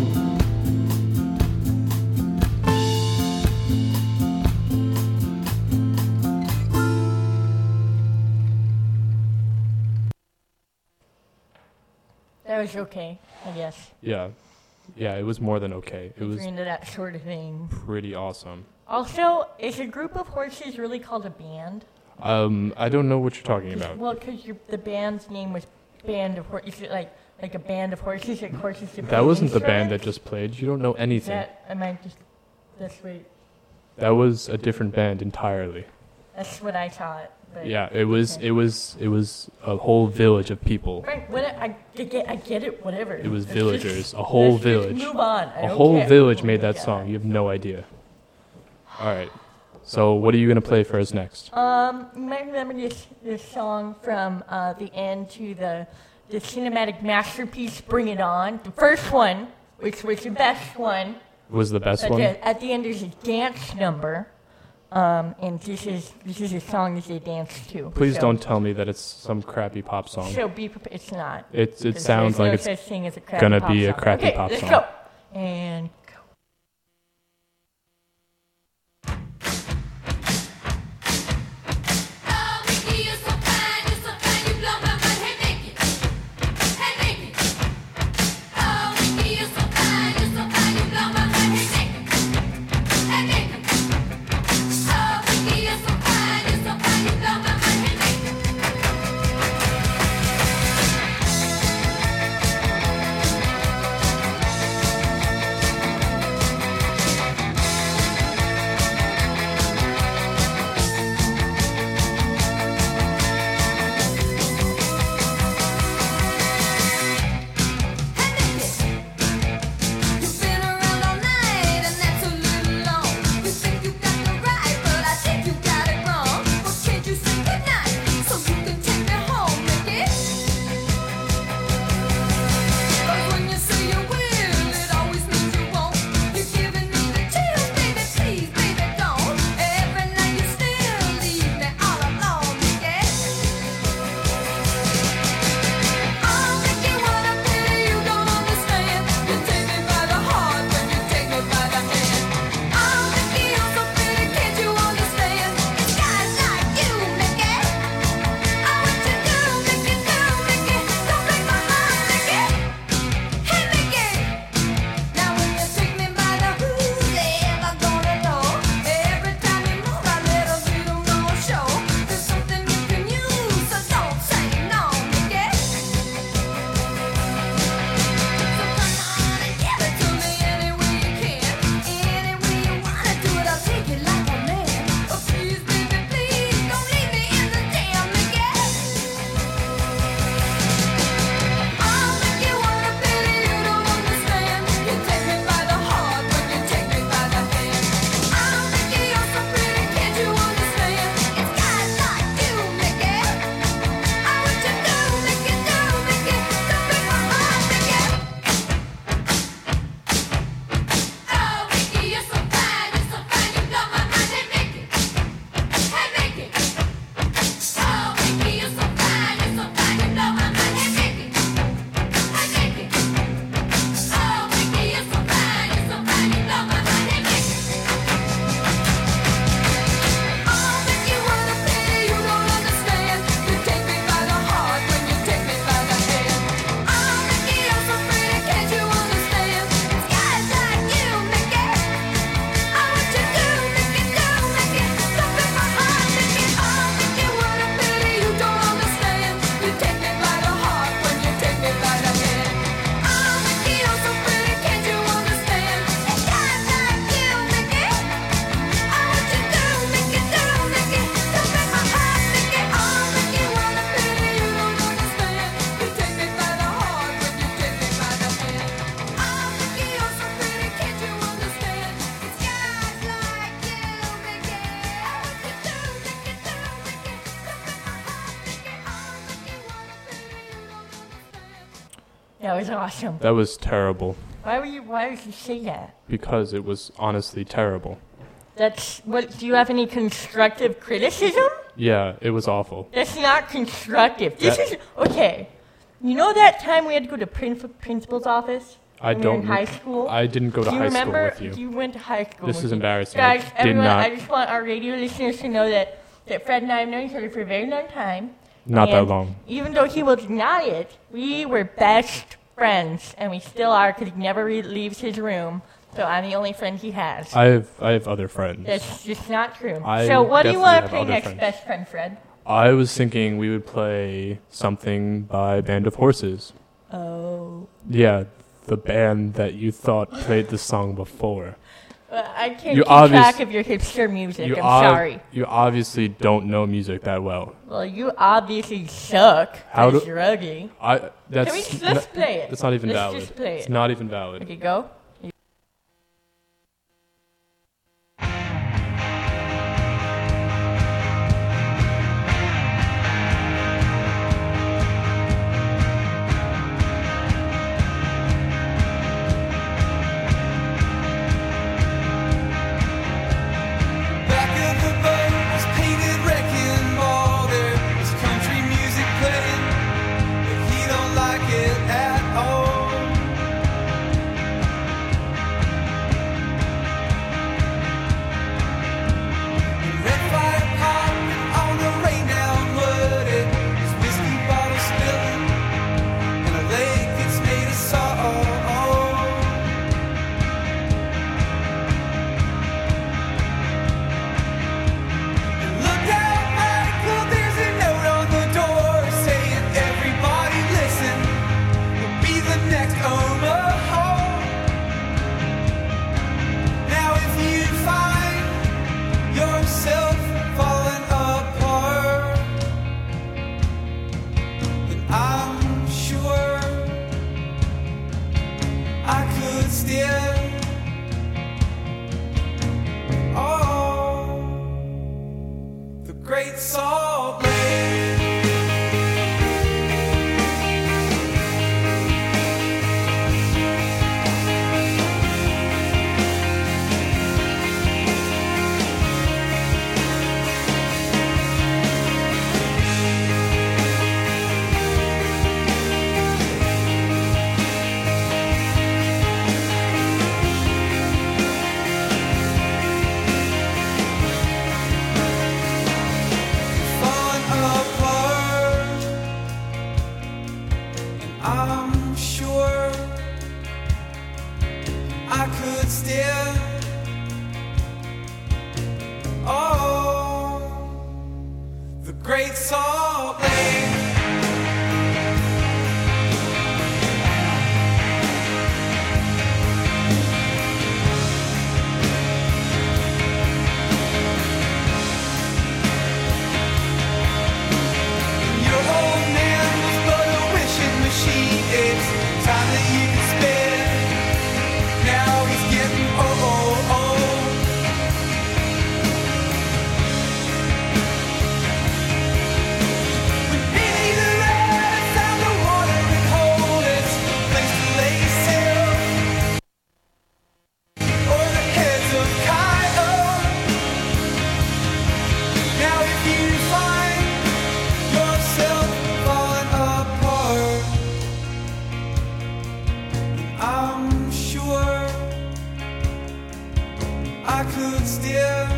[SPEAKER 1] That was okay, I guess.
[SPEAKER 2] Yeah. Yeah, it was more than okay. It
[SPEAKER 1] If
[SPEAKER 2] was
[SPEAKER 1] you're into that sort of thing.
[SPEAKER 2] pretty awesome.
[SPEAKER 1] Also, is a group of horses really called a band?
[SPEAKER 2] Um, I don't know what you're talking about.
[SPEAKER 1] Well, because the band's name was Band of Horses. Is it like like a band of horses, like horses. that
[SPEAKER 2] That
[SPEAKER 1] play
[SPEAKER 2] wasn't the band that
[SPEAKER 1] instruments?
[SPEAKER 2] just played. You don't know anything.
[SPEAKER 1] That I might just. That's what.
[SPEAKER 2] That was a different band entirely.
[SPEAKER 1] That's what I thought. But
[SPEAKER 2] Yeah, it was.
[SPEAKER 1] okay.
[SPEAKER 2] It was. It was a whole village of people.
[SPEAKER 1] Right, what, I, I get, I get it. Whatever.
[SPEAKER 2] It was
[SPEAKER 1] Let's
[SPEAKER 2] villagers.
[SPEAKER 1] just-
[SPEAKER 2] A whole
[SPEAKER 1] let's just
[SPEAKER 2] village.
[SPEAKER 1] Move on. I
[SPEAKER 2] A
[SPEAKER 1] don't
[SPEAKER 2] whole
[SPEAKER 1] care.
[SPEAKER 2] village
[SPEAKER 1] Oh
[SPEAKER 2] made
[SPEAKER 1] my
[SPEAKER 2] that
[SPEAKER 1] God.
[SPEAKER 2] song. You have no idea. All right. So what are you gonna play for us next?
[SPEAKER 1] Um, you might remember this this song from uh, the end to the the cinematic masterpiece "Bring It On." The first one, which was the best one.
[SPEAKER 2] Was the best
[SPEAKER 1] At
[SPEAKER 2] one?
[SPEAKER 1] the, at the end, there's a dance number, um, and this is this is a song that they dance to.
[SPEAKER 2] Please
[SPEAKER 1] so,
[SPEAKER 2] don't tell me that it's some crappy pop song.
[SPEAKER 1] So be prepared. It's not.
[SPEAKER 2] It it
[SPEAKER 1] 'Cause
[SPEAKER 2] sounds
[SPEAKER 1] there's
[SPEAKER 2] like
[SPEAKER 1] no
[SPEAKER 2] it's
[SPEAKER 1] such thing as a crappy
[SPEAKER 2] gonna
[SPEAKER 1] pop
[SPEAKER 2] be a
[SPEAKER 1] song.
[SPEAKER 2] crappy
[SPEAKER 1] okay,
[SPEAKER 2] pop
[SPEAKER 1] let's
[SPEAKER 2] song.
[SPEAKER 1] go. And
[SPEAKER 3] Oh, Mickey, you're so fine, you're so fine, you blow my mind. Hey, Mickey, hey, Mickey. Oh, Mickey, you're so fine, you're so fine, you blow my mind. Hey, Mickey, hey, Mickey. Oh, Mickey, you're so fine, you're so fine, you blow my mind. Hey, Mickey. You've been around all night, and that's a little long. You think you got the right, but I think you got it wrong. Well, can't you say goodnight so you can take me home, Mickey? 'Cause when you say you will, it always means you won't. You're giving me the chills, baby, please, baby, don't. Every night you still leave me all alone, Mickey. Oh, Mickey, what a pity you don't understand. You take me by the heart when you take me by the hand. Oh, Mickey, you're so pretty, can't you understand? It's guys like you, Mickey. Oh, what you do, Mickey, do, Mickey? Don't break my heart, Mickey. Hey, Mickey. Now when you take me by the who's ever gonna know? Every time you move, I let a little more show. There's something you can use, so don't say no, Mickey. So come on and give it to me any way you can. Any way you wanna do it, I'll take it like a man. Oh, please, baby, please, don't leave me in the jam, Mickey. Oh, Mickey, what a pity you don't understand. You take me by the heart when you take me by the hand. Oh, Mickey, you're so pretty, can't you understand? It's guys like you, Mickey. Oh, what you do, Mickey, do, Mickey? Don't break my heart, Mickey. Oh, Mickey, you're so fine, you're so fine, you blow my mind. Hey, Mickey, hey, Mickey. Oh, Mickey, you're so fine, you're so fine, you blow my mind. Hey, Mickey, hey, Mickey. Oh, Mickey, you're so fine, you're so fine, you blow my mind. Hey, Mickey. Oh, Mickey, what a pity you don't understand. You take me by the heart when you take me by the hand. Oh, Mickey, you're so pretty, can't you understand? It's guys like you, Mickey. Oh, what you do, Mickey, do, Mickey? Don't break my heart, Mickey. Oh, Mickey, what a pity you don't understand. You take me by the heart when you take me by the hand. Oh, Mickey, you're so pretty, can't you understand? It's guys like you, Mickey. Oh, what you do, Mickey, do, Mickey? Don't break my heart, Mickey. Oh, Mickey, what a pity you don't understand. You take me by the heart when you take me by the hand. Oh, Mickey, you're so pretty, can't you understand? It's guys like you, Mickey. Oh, what you do, Mickey, do, Mickey? Don't break my heart, Mickey. Oh, Mickey, what a pity you don't understand.
[SPEAKER 1] that was awesome.
[SPEAKER 2] That was terrible
[SPEAKER 1] Why were you? Why would you say that?
[SPEAKER 2] because it was honestly terrible.
[SPEAKER 1] That's what. Do you have any constructive criticism?
[SPEAKER 2] Yeah, it was awful.
[SPEAKER 1] That's not constructive. This
[SPEAKER 2] That-
[SPEAKER 1] is okay. You know that time we had to go to prin- principal's office?
[SPEAKER 2] I
[SPEAKER 1] when we were
[SPEAKER 2] don't.
[SPEAKER 1] in high school.
[SPEAKER 2] I didn't go to
[SPEAKER 1] Do you
[SPEAKER 2] high
[SPEAKER 1] remember?
[SPEAKER 2] school with you.
[SPEAKER 1] You went to high school.
[SPEAKER 2] This
[SPEAKER 1] with
[SPEAKER 2] is
[SPEAKER 1] me.
[SPEAKER 2] embarrassing. I
[SPEAKER 1] Guys,
[SPEAKER 2] did
[SPEAKER 1] everyone,
[SPEAKER 2] not.
[SPEAKER 1] I just want our radio listeners to know that, that Fred and I have known each other for a very long time.
[SPEAKER 2] Not that
[SPEAKER 1] And
[SPEAKER 2] long.
[SPEAKER 1] Even though he will deny it, we were best friends, and we still are because he never re- leaves his room. So I'm the only friend he has.
[SPEAKER 2] I have I have other friends.
[SPEAKER 1] That's just not true.
[SPEAKER 2] I
[SPEAKER 1] so what do you
[SPEAKER 2] definitely
[SPEAKER 1] want to
[SPEAKER 2] have
[SPEAKER 1] play
[SPEAKER 2] other
[SPEAKER 1] next,
[SPEAKER 2] friends.
[SPEAKER 1] best friend Fred?
[SPEAKER 2] I was thinking we would play something by Band of Horses.
[SPEAKER 1] Oh.
[SPEAKER 2] Yeah, the band that you thought played the song before.
[SPEAKER 1] Uh, I can't
[SPEAKER 2] You
[SPEAKER 1] keep
[SPEAKER 2] obvious-
[SPEAKER 1] track of your hipster music.
[SPEAKER 2] You
[SPEAKER 1] I'm
[SPEAKER 2] ob-
[SPEAKER 1] sorry.
[SPEAKER 2] You obviously don't know music that well.
[SPEAKER 1] Well, you obviously suck.
[SPEAKER 2] How
[SPEAKER 1] How
[SPEAKER 2] do-
[SPEAKER 1] druggy.
[SPEAKER 2] I that's
[SPEAKER 1] Can we let's
[SPEAKER 2] n-
[SPEAKER 1] play it?
[SPEAKER 2] That's not even
[SPEAKER 1] Let's
[SPEAKER 2] valid.
[SPEAKER 1] just play
[SPEAKER 2] It's
[SPEAKER 1] it.
[SPEAKER 2] not even valid.
[SPEAKER 1] Okay, go.
[SPEAKER 9] Back of the boat was painted wrecking ball. There was country music playing, but he don't like it at all. And red fire popping on the rain down wooded, his whiskey bottle spilling, and a lake that's made of salt. Look out, Michael, there's a note on the door saying, everybody listen, we'll be the next Omaha. Now if you find yourself falling apart, then I'm sure I could still. Oh, the Great Salt Lake. Falling apart, and I'm sure I could still. Oh, the Great Salt Lake. Your old man was but a wishing machine. It's time that you can spend. Now he's getting old. When Benny the Rat found a watering hole, it's a place to lay sail. Or the heads of coyotes. Now if you find yourself falling apart, I'm sure I could still.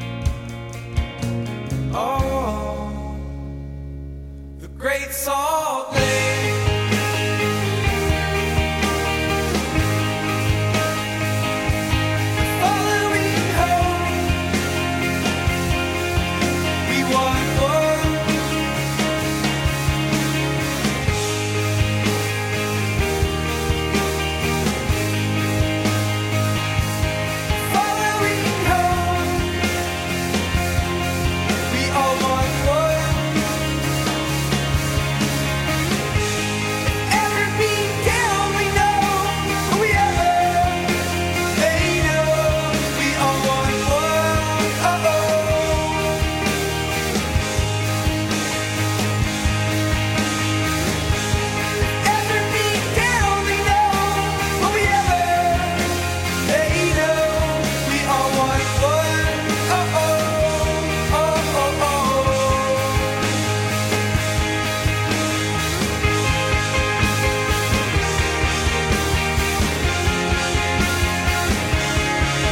[SPEAKER 9] Oh, the Great Salt